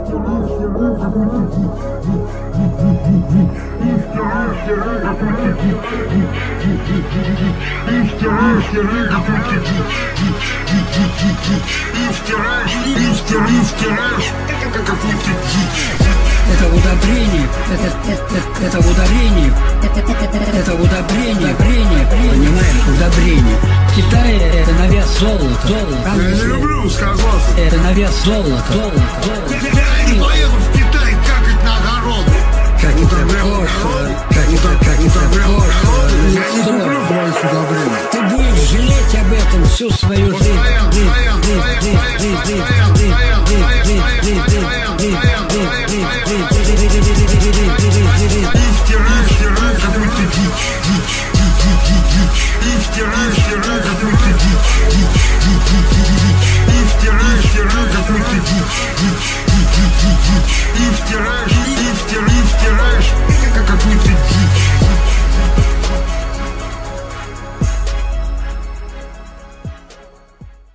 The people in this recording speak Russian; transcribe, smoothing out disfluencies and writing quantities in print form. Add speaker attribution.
Speaker 1: Это удобрение, это удобрение, это удобрение, понимаешь, удобрение. В Китае это навяз золота.
Speaker 2: Я не люблю сказаться.
Speaker 1: Это навяз золота.
Speaker 2: Я не поеду в Китай какать на огороды.
Speaker 1: Как это пошло, как это пошло.
Speaker 2: Я не люблю твоих удобрений.
Speaker 1: Ты будешь жалеть об этом всю свою жизнь.
Speaker 2: Стоян.